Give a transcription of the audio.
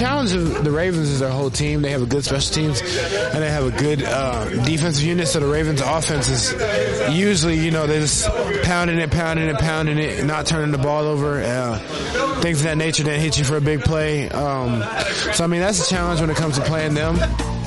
challenge of the Ravens is their whole team. They have a good special teams, and they have a good defensive unit. So the Ravens' offense is usually, they're just pounding it, not turning the ball over. Things of that nature that hit you for a big play. So, that's a challenge when it comes to playing them.